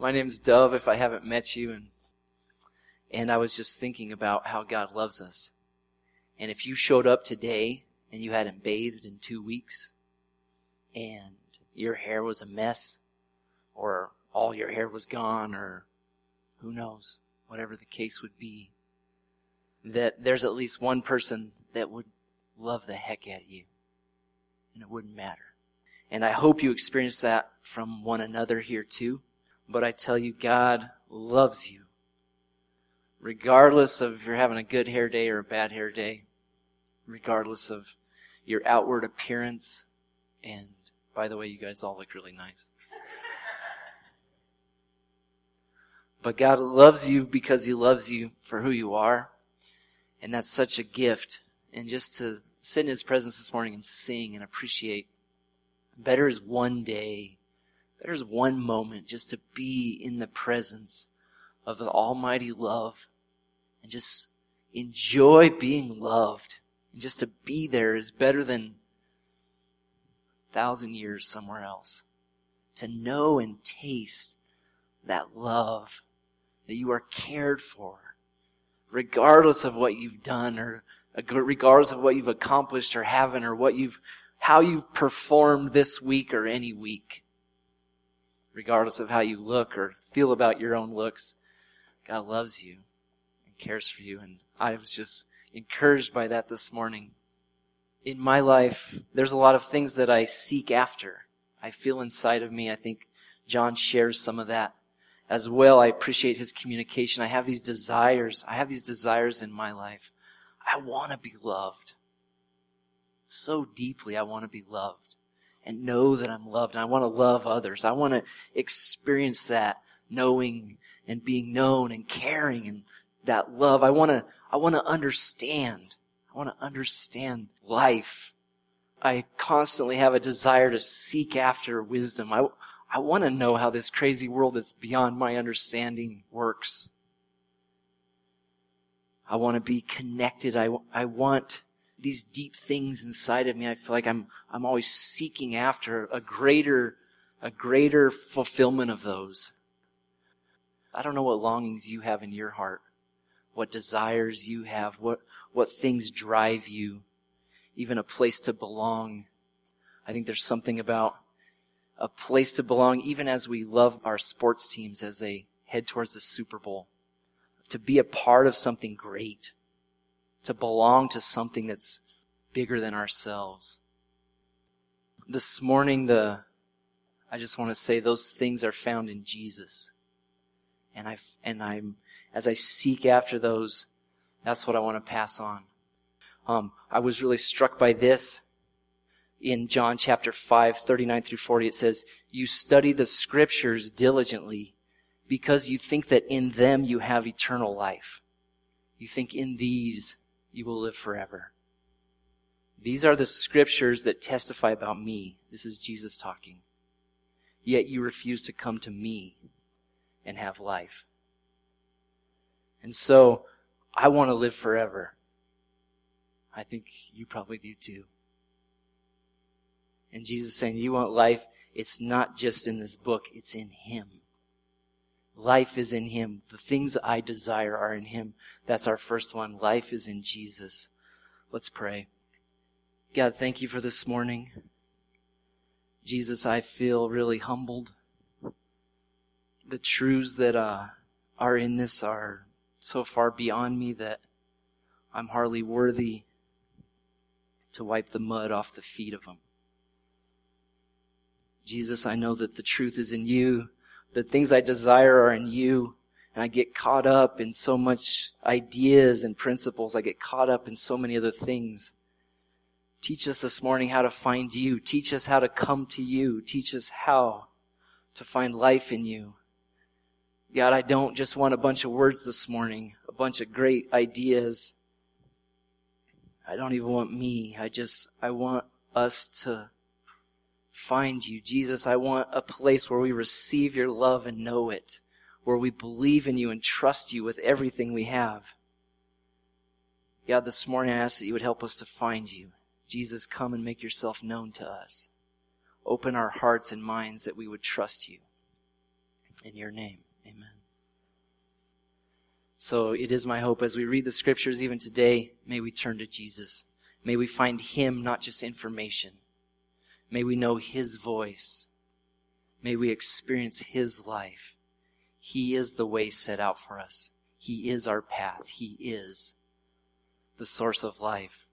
My name's Dove, if I haven't met you, and I was just thinking about how God loves us. And if you showed up today and you hadn't bathed in 2 weeks, and your hair was a mess, or all your hair was gone, or who knows, whatever the case would be, that there's at least one person that would love the heck out of you, and it wouldn't matter. And I hope you experience that from one another here too. But I tell you, God loves you. Regardless of if you're having a good hair day or a bad hair day, regardless of your outward appearance, and by the way, you guys all look really nice. But God loves you because He loves you for who you are, and that's such a gift. And just to sit in His presence this morning and sing and appreciate, better is one day, better is one moment just to be in the presence of the almighty love and just enjoy being loved. And just to be there is better than 1,000 years somewhere else. To know and taste that love, that you are cared for, regardless of what you've done, or regardless of what you've accomplished or haven't, or how you've performed this week or any week. Regardless of how you look or feel about your own looks, God loves you and cares for you. And I was just encouraged by that this morning. In my life, there's a lot of things that I seek after. I feel inside of me. I think John shares some of that as well. I appreciate his communication. I have these desires. In my life. I want to be loved. So deeply, I want to be loved and know that I'm loved. And I want to love others. I want to experience that knowing and being known and caring and that love. I want to understand. I want to understand life. I constantly have a desire to seek after wisdom. I want to know how this crazy world that's beyond my understanding works. I want to be connected. I want these deep things inside of me. I feel like I'm always seeking after a greater fulfillment of those. I don't know what longings you have in your heart, what desires you have, what things drive you, even a place to belong. I think there's something about a place to belong, even as we love our sports teams as they head towards the Super Bowl. To be a part of something great. To belong to something that's bigger than ourselves. This morning, I just want to say those things are found in Jesus. And as I seek after those, that's what I want to pass on. I was really struck by this. In John chapter 5, 39 through 40, it says, "You study the scriptures diligently because you think that in them you have eternal life. You think in these you will live forever. These are the scriptures that testify about me." This is Jesus talking. "Yet you refuse to come to me and have life." And so, I want to live forever. I think you probably do too. And Jesus is saying, you want life? It's not just in this book, it's in Him. Life is in Him. The things I desire are in Him. That's our first one. Life is in Jesus. Let's pray. God, thank you for this morning. Jesus, I feel really humbled. The truths that are in this are so far beyond me that I'm hardly worthy to wipe the mud off the feet of them. Jesus, I know that the truth is in you. The things I desire are in you. And I get caught up in so much ideas and principles. I get caught up in so many other things. Teach us this morning how to find you. Teach us how to come to you. Teach us how to find life in you. God, I don't just want a bunch of words this morning, a bunch of great ideas. I don't even want me. I want us to find you. Jesus, I want a place where we receive your love and know it, where we believe in you and trust you with everything we have. God, this morning I ask that you would help us to find you. Jesus, come and make yourself known to us. Open our hearts and minds that we would trust you. In your name, amen. So it is my hope as we read the scriptures even today, may we turn to Jesus. May we find him, not just information. May we know his voice. May we experience his life. He is the way set out for us. He is our path. He is the source of life.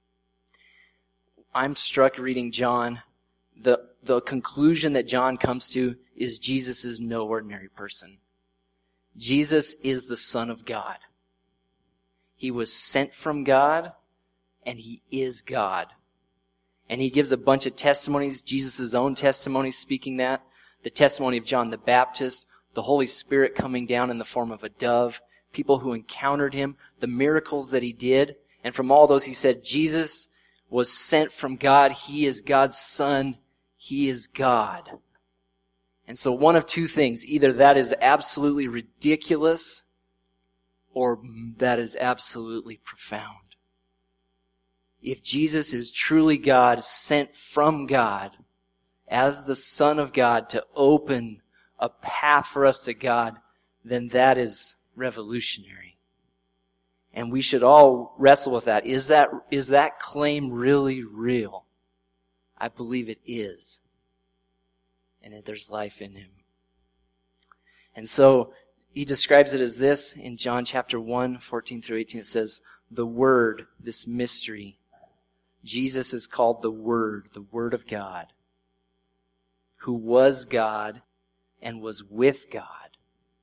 I'm struck reading John. The conclusion that John comes to is Jesus is no ordinary person. Jesus is the Son of God. He was sent from God, and he is God. And he gives a bunch of testimonies, Jesus' own testimony speaking that, the testimony of John the Baptist, the Holy Spirit coming down in the form of a dove, people who encountered him, the miracles that he did. And from all those he said, Jesus was sent from God. He is God's Son. He is God. And so one of two things, either that is absolutely ridiculous or that is absolutely profound. If Jesus is truly God, sent from God, as the Son of God to open a path for us to God, then that is revolutionary. And we should all wrestle with that. Is that claim really real? I believe it is. And that there's life in him. And so he describes it as this in John chapter 1, 14 through 18. It says, the Word, this mystery. Jesus is called the Word of God, who was God and was with God.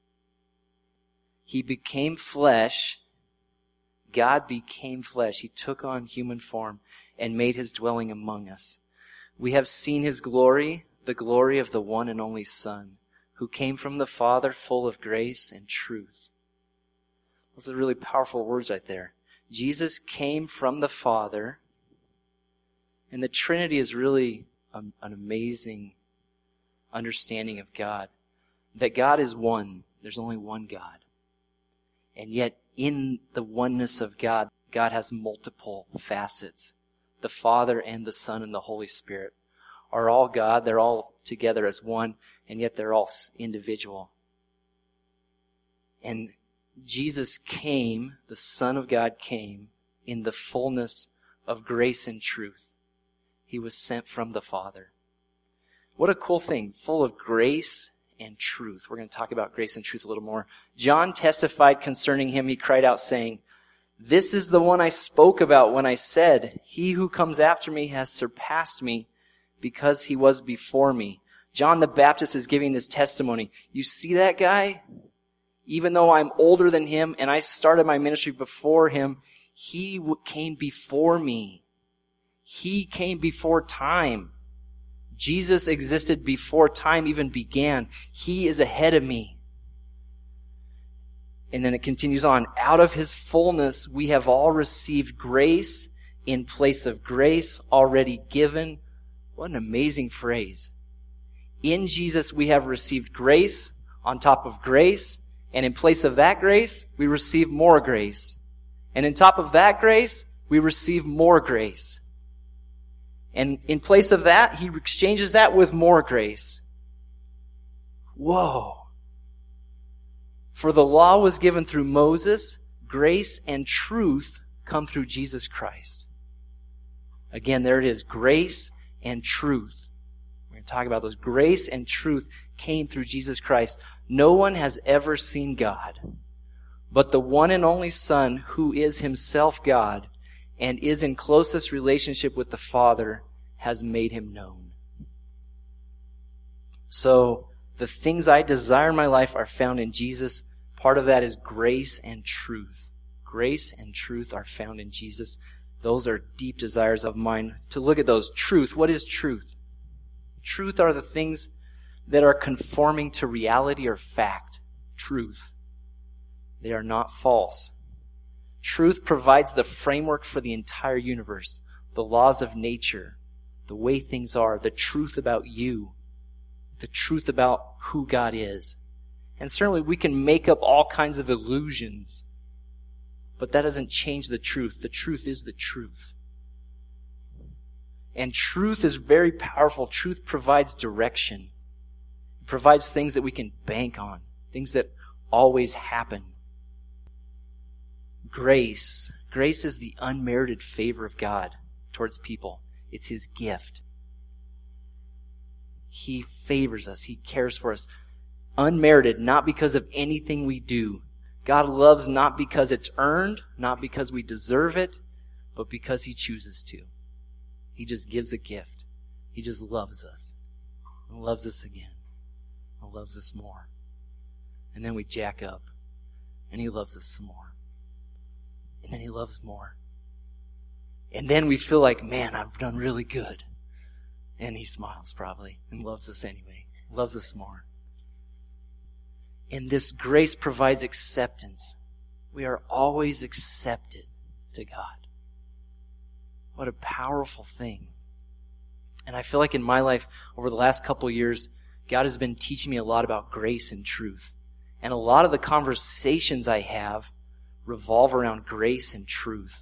He became flesh. God became flesh. He took on human form and made his dwelling among us. We have seen his glory, the glory of the one and only Son, who came from the Father full of grace and truth. Those are really powerful words right there. Jesus came from the Father, and the Trinity is really an amazing understanding of God. That God is one. There's only one God. And yet in the oneness of God, God has multiple facets. The Father and the Son and the Holy Spirit are all God. They're all together as one, and yet they're all individual. And Jesus came, the Son of God came, in the fullness of grace and truth. He was sent from the Father. What a cool thing, full of grace and truth. We're going to talk about grace and truth a little more. John testified concerning him. He cried out saying, this is the one I spoke about when I said, he who comes after me has surpassed me because he was before me. John the Baptist is giving this testimony. You see that guy? Even though I'm older than him and I started my ministry before him, he came before me. He came before time. Jesus existed before time even began. He is ahead of me. And then it continues on. Out of his fullness, we have all received grace in place of grace already given. What an amazing phrase. In Jesus, we have received grace on top of grace. And in place of that grace, we receive more grace. And in top of that grace, we receive more grace. And in place of that, he exchanges that with more grace. Whoa. For the law was given through Moses, grace and truth come through Jesus Christ. Again, there it is, grace and truth. We're going to talk about those. Grace and truth came through Jesus Christ. No one has ever seen God, but the one and only Son, who is himself God and is in closest relationship with the Father, has made him known. So, the things I desire in my life are found in Jesus. Part of that is grace and truth. Grace and truth are found in Jesus. Those are deep desires of mine. To look at those. Truth. What is truth? Truth are the things that are conforming to reality or fact. Truth. They are not false. Truth provides the framework for the entire universe. The laws of nature. The way things are. The truth about you. The truth about who God is. And certainly we can make up all kinds of illusions. But that doesn't change the truth. The truth is the truth. And truth is very powerful. Truth provides direction. It provides things that we can bank on, things that always happen. Grace is the unmerited favor of God towards people. It's His gift. He favors us. He cares for us. Unmerited, not because of anything we do. God loves not because it's earned, not because we deserve it, but because He chooses to. He just gives a gift. He just loves us. And loves us again. And loves us more. And then we jack up. And He loves us some more. And then He loves more. And then we feel like, man, I've done really good. And He smiles probably and loves us anyway. Loves us more. And this grace provides acceptance. We are always accepted to God. What a powerful thing. And I feel like in my life, over the last couple of years, God has been teaching me a lot about grace and truth. And a lot of the conversations I have revolve around grace and truth.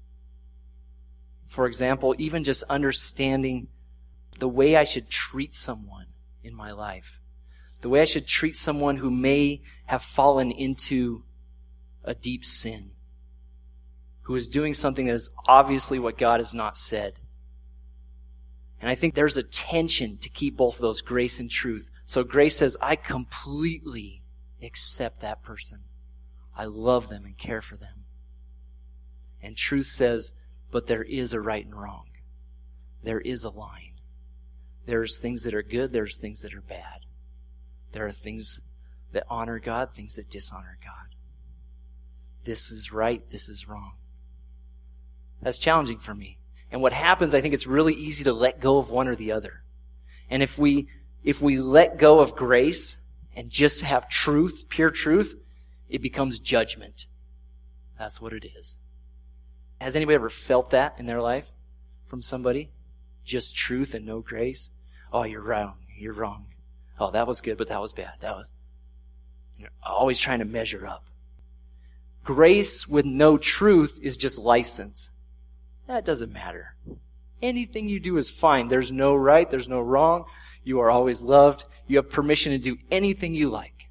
For example, even just understanding the way I should treat someone in my life. The way I should treat someone who may have fallen into a deep sin. Who is doing something that is obviously what God has not said. And I think there's a tension to keep both of those, grace and truth. So grace says, I completely accept that person. I love them and care for them. And truth says, but there is a right and wrong. There is a line. There's things that are good, there's things that are bad. There are things that honor God, things that dishonor God. This is right, this is wrong. That's challenging for me. And what happens, I think it's really easy to let go of one or the other. And if we let go of grace and just have truth, pure truth, it becomes judgment. That's what it is. Has anybody ever felt that in their life from somebody? Just truth and no grace? Oh, you're wrong. You're wrong. Oh, that was good, but that was bad. You're always trying to measure up. Grace with no truth is just license. That doesn't matter. Anything you do is fine. There's no right. There's no wrong. You are always loved. You have permission to do anything you like.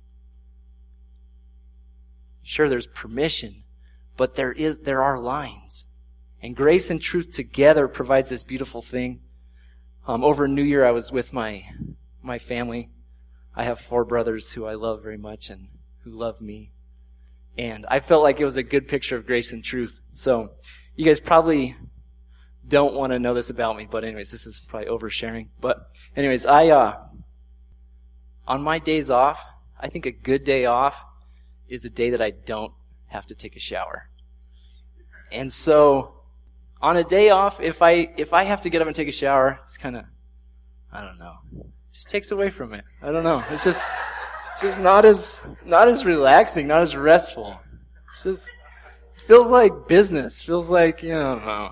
Sure, there's permission, but there are lines. And grace and truth together provides this beautiful thing. Over New Year, I was with my family. I have 4 brothers who I love very much and who love me. And I felt like it was a good picture of grace and truth. So you guys probably don't want to know this about me, but anyways, this is probably oversharing. But anyways, on my days off, I think a good day off is a day that I don't have to take a shower. And so on a day off, if I have to get up and take a shower, it's kind of, I don't know, just takes away from it. I don't know. It's just not as relaxing, not as restful. It's just feels like business. Feels like, I don't know.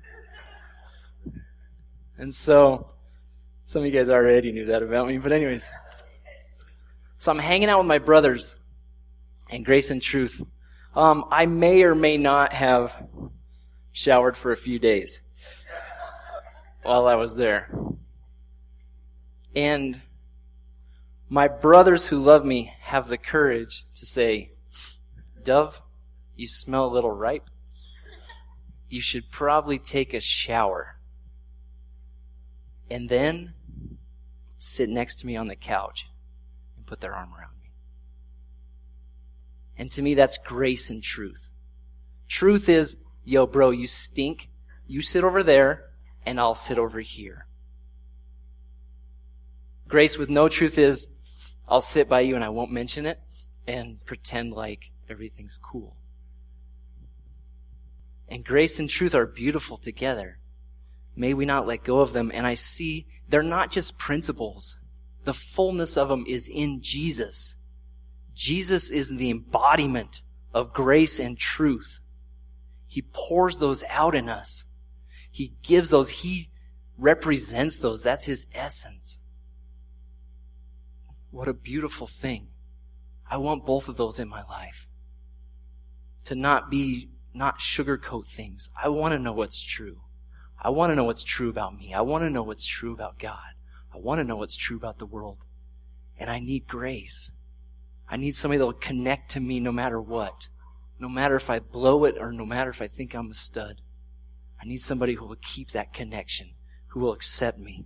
And so, some of you guys already knew that about me, but anyways. So I'm hanging out with my brothers and grace and truth. I may or may not have showered for a few days while I was there. And my brothers who love me have the courage to say, Dove, you smell a little ripe. You should probably take a shower. And then sit next to me on the couch and put their arm around me. And to me, that's grace and truth. Truth is, yo, bro, you stink. You sit over there, and I'll sit over here. Grace with no truth is, I'll sit by you and I won't mention it and pretend like everything's cool. And grace and truth are beautiful together. May we not let go of them. And I see they're not just principles. The fullness of them is in Jesus. Jesus is the embodiment of grace and truth. He pours those out in us. He gives those. He represents those. That's His essence. What a beautiful thing. I want both of those in my life. To not sugarcoat things. I want to know what's true. I want to know what's true about me. I want to know what's true about God. I want to know what's true about the world. And I need grace. I need somebody that will connect to me no matter what. No matter if I blow it or no matter if I think I'm a stud. I need somebody who will keep that connection, who will accept me.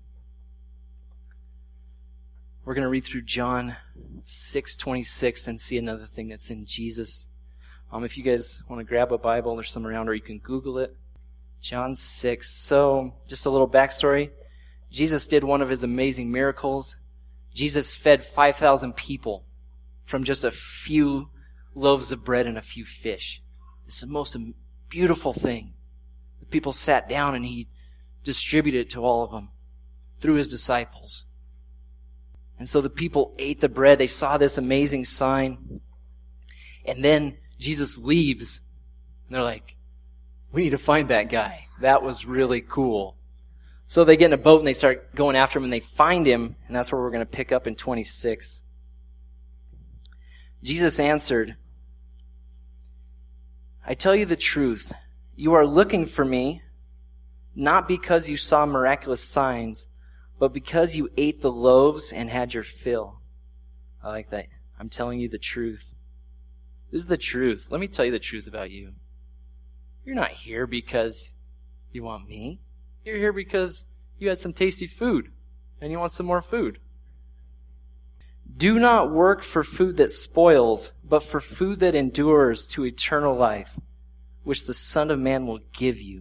We're going to read through John 6:26 and see another thing that's in Jesus. If you guys want to grab a Bible, there's some around, or you can Google it. John 6. So, just a little backstory. Jesus did one of his amazing miracles. Jesus fed 5,000 people from just a few loaves of bread and a few fish. It's the most beautiful thing. The people sat down and he distributed it to all of them through his disciples. And so the people ate the bread. They saw this amazing sign. And then Jesus leaves. And they're like, we need to find that guy. That was really cool. So they get in a boat and they start going after him and they find him. And that's where we're going to pick up in 26. Jesus answered, I tell you the truth. You are looking for me, not because you saw miraculous signs, but because you ate the loaves and had your fill. I like that. I'm telling you the truth. This is the truth. Let me tell you the truth about you. You're not here because you want me. You're here because you had some tasty food and you want some more food. Do not work for food that spoils, but for food that endures to eternal life, which the Son of Man will give you.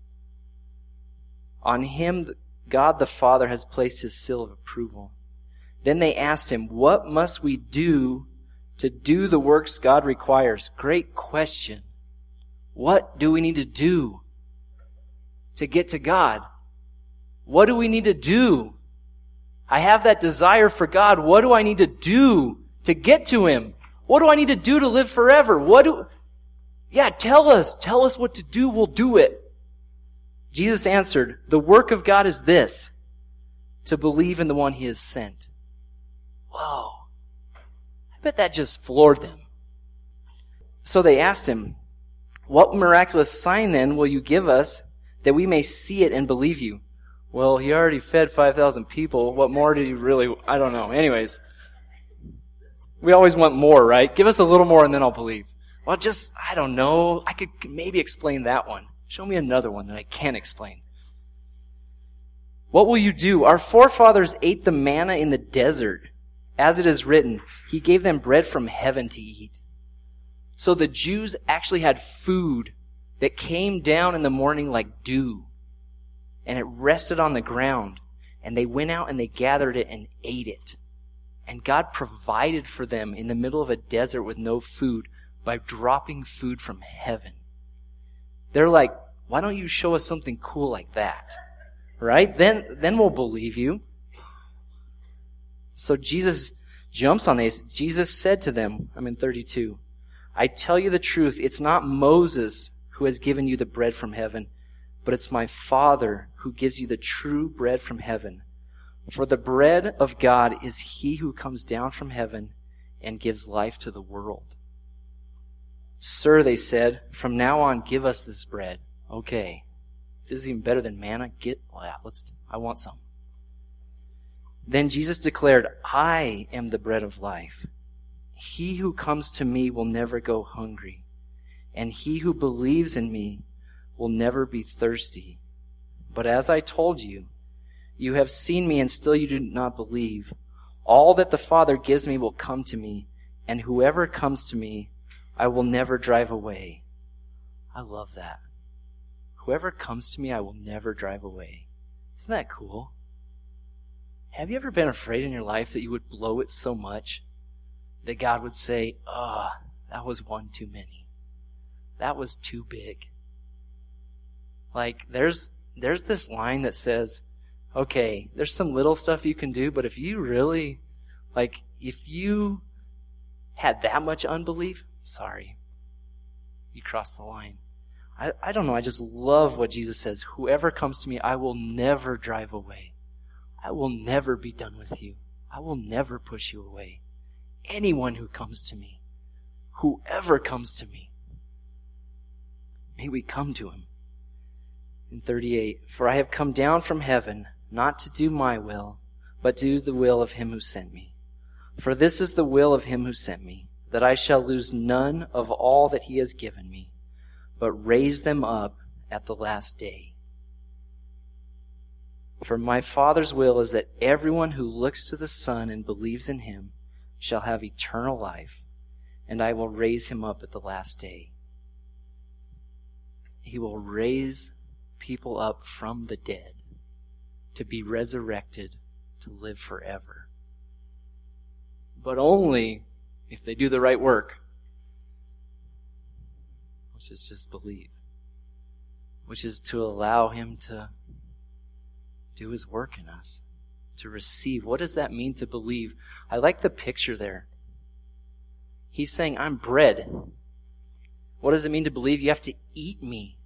On him God the Father has placed his seal of approval. Then they asked him, what must we do to do the works God requires? Great question. What do we need to do to get to God? What do we need to do? I have that desire for God. What do I need to do to get to him? What do I need to do to live forever? Tell us what to do. We'll do it. Jesus answered, the work of God is this, to believe in the one he has sent. Whoa. I bet that just floored them. So they asked him, what miraculous sign then will you give us that we may see it and believe you? Well, he already fed 5,000 people. What more did he really? I don't know. Anyways, we always want more, right? Give us a little more and then I'll believe. Well, I don't know. I could maybe explain that one. Show me another one that I can't explain. What will you do? Our forefathers ate the manna in the desert. As it is written, he gave them bread from heaven to eat. So the Jews actually had food that came down in the morning like dew. And it rested on the ground. And they went out and they gathered it and ate it. And God provided for them in the middle of a desert with no food by dropping food from heaven. They're like, why don't you show us something cool like that? Right? Then we'll believe you. So Jesus jumps on this. Jesus said to them, I'm in 32, I tell you the truth, it's not Moses who has given you the bread from heaven, but it's my Father who gives you the true bread from heaven. For the bread of God is he who comes down from heaven and gives life to the world. Sir, they said, from now on give us this bread. Okay. If this is even better than manna, I want some. Then Jesus declared, I am the bread of life. He who comes to me will never go hungry, and he who believes in me will never be thirsty. But as I told you, you have seen me and still you do not believe. All that the Father gives me will come to me, and whoever comes to me, I will never drive away. I love that. Whoever comes to me, I will never drive away. Isn't that cool? Have you ever been afraid in your life that you would blow it so much that God would say, that was one too many. That was too big. Like, there's this line that says, okay, there's some little stuff you can do, but if you really, if you had that much unbelief, sorry, you crossed the line. I don't know, I just love what Jesus says. Whoever comes to me, I will never drive away. I will never be done with you. I will never push you away. Anyone who comes to me, whoever comes to me, may we come to him. In 38, for I have come down from heaven, not to do my will, but to do the will of him who sent me. For this is the will of him who sent me, that I shall lose none of all that he has given me, but raise them up at the last day. For my Father's will is that everyone who looks to the Son and believes in him shall have eternal life, and I will raise him up at the last day. He will raise people up from the dead to be resurrected to live forever. But only if they do the right work, which is just believe, which is to allow him to do his work in us, to receive. What does that mean to believe? I like the picture there. He's saying, I'm bread. What does it mean to believe? You have to eat me.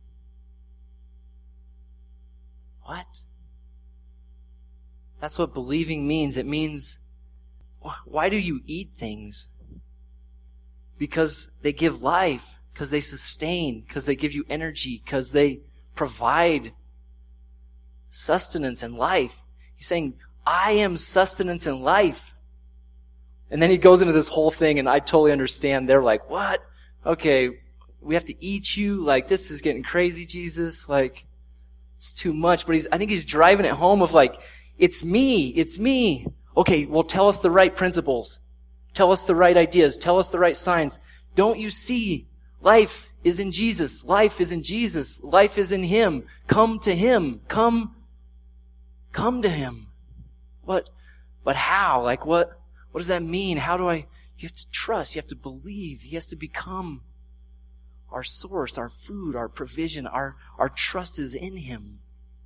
What? That's what believing means. It means, why do you eat things? Because they give life, because they sustain, because they give you energy, because they provide sustenance and life. He's saying, I am sustenance and life. And then he goes into this whole thing, and I totally understand. They're like, what? Okay, we have to eat you? Like, this is getting crazy, Jesus. Like, it's too much. But I think he's driving it home of like, it's me. Okay, well, tell us the right principles. Tell us the right ideas. Tell us the right signs. Don't you see? Life is in Jesus. Life is in Jesus. Life is in him. Come to him. Come to him. What? But how? Like, what does that mean? You have to trust. You have to believe. He has to become our source, our food, our provision. Our trust is in him.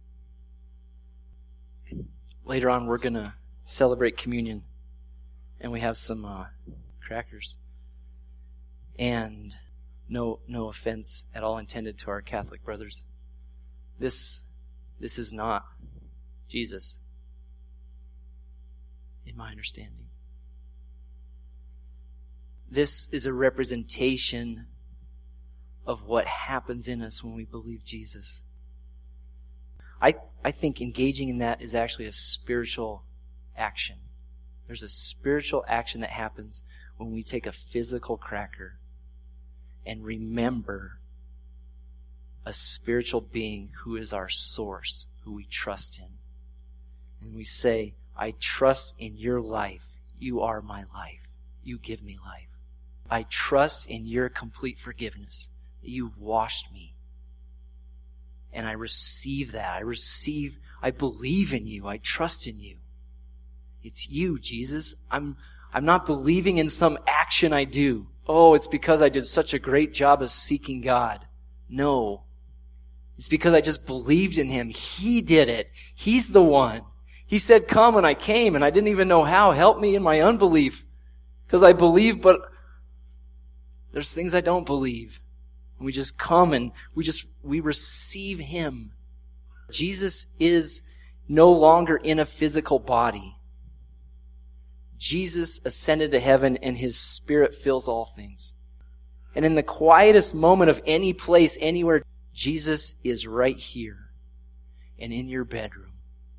Later on, we're going to celebrate communion. And we have some crackers. And no offense at all intended to our Catholic brothers. This is not Jesus, in my understanding. This is a representation of what happens in us when we believe Jesus. I think engaging in that is actually a spiritual action. There's a spiritual action that happens when we take a physical cracker and remember a spiritual being who is our source, who we trust in. And we say, I trust in your life. You are my life. You give me life. I trust in your complete forgiveness, that you've washed me. And I receive that. I believe in you. I trust in you. It's you, Jesus. I'm not believing in some action I do. Oh, it's because I did such a great job of seeking God. No. It's because I just believed in him. He did it. He's the one. He said, come, and I came, and I didn't even know how. Help me in my unbelief. Because I believe, but there's things I don't believe. We just come and we receive him. Jesus is no longer in a physical body. Jesus ascended to heaven and his Spirit fills all things. And in the quietest moment of any place, anywhere, Jesus is right here and in your bedroom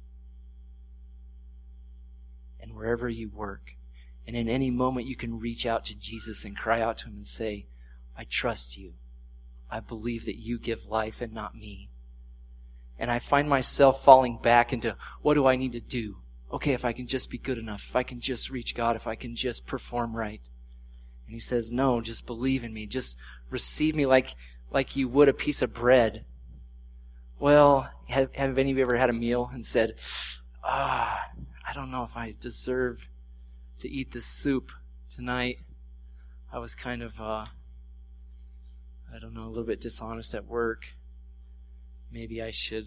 and wherever you work. And in any moment you can reach out to Jesus and cry out to him and say, I trust you. I believe that you give life and not me. And I find myself falling back into, what do I need to do? Okay, if I can just be good enough, if I can just reach God, if I can just perform right. And he says, no, just believe in me. Just receive me like you would a piece of bread. Well, have any of you ever had a meal and said, I don't know if I deserve to eat this soup tonight. I was kind of, a little bit dishonest at work. Maybe I should,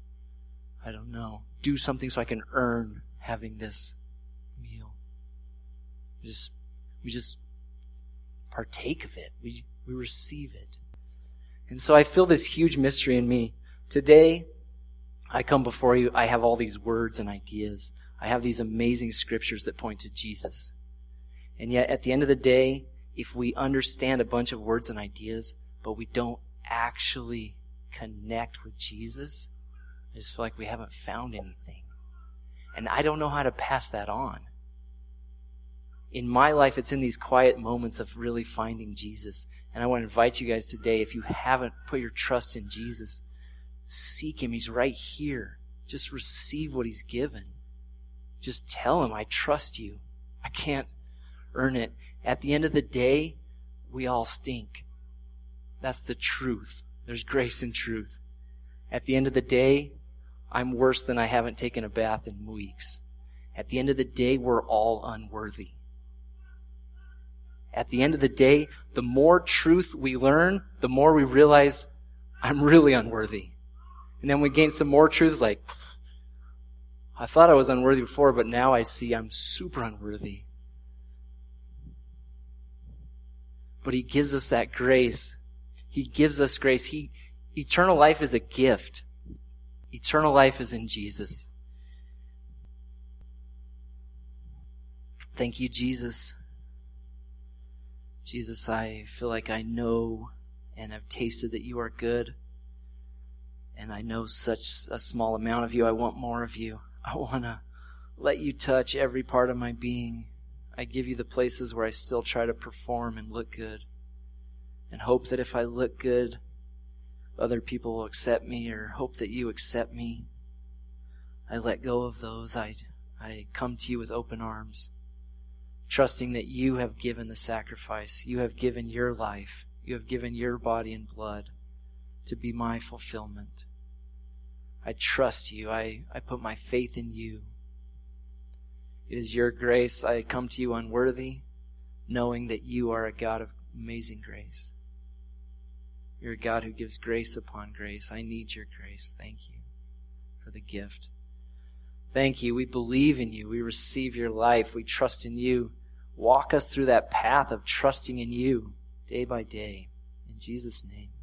do something so I can earn having this meal. We just partake of it. We receive it. And so I feel this huge mystery in me. Today, I come before you, I have all these words and ideas. I have these amazing scriptures that point to Jesus. And yet, at the end of the day, if we understand a bunch of words and ideas, but we don't actually connect with Jesus, I just feel like we haven't found anything. And I don't know how to pass that on. In my life, it's in these quiet moments of really finding Jesus. And I want to invite you guys today, if you haven't put your trust in Jesus, seek him. He's right here. Just receive what he's given. Just tell him, I trust you. I can't earn it. At the end of the day, we all stink. That's the truth. There's grace in truth. At the end of the day, I'm worse than I haven't taken a bath in weeks. At the end of the day, we're all unworthy. At the end of the day, the more truth we learn, the more we realize I'm really unworthy. And then we gain some more truth, like, I thought I was unworthy before, but now I see I'm super unworthy. But he gives us that grace. He gives us grace. Eternal life is a gift. Eternal life is in Jesus. Thank you, Jesus. Jesus, I feel like I know and have tasted that you are good. And I know such a small amount of you. I want more of you. I want to let you touch every part of my being. I give you the places where I still try to perform and look good. And hope that if I look good, other people will accept me, or hope that you accept me. I let go of those. I come to you with open arms, trusting that you have given the sacrifice. You have given your life. You have given your body and blood to be my fulfillment. I trust you. I put my faith in you. It is your grace. I come to you unworthy, knowing that you are a God of amazing grace. You're a God who gives grace upon grace. I need your grace. Thank you for the gift. Thank you. We believe in you. We receive your life. We trust in you. Walk us through that path of trusting in you day by day. In Jesus' name.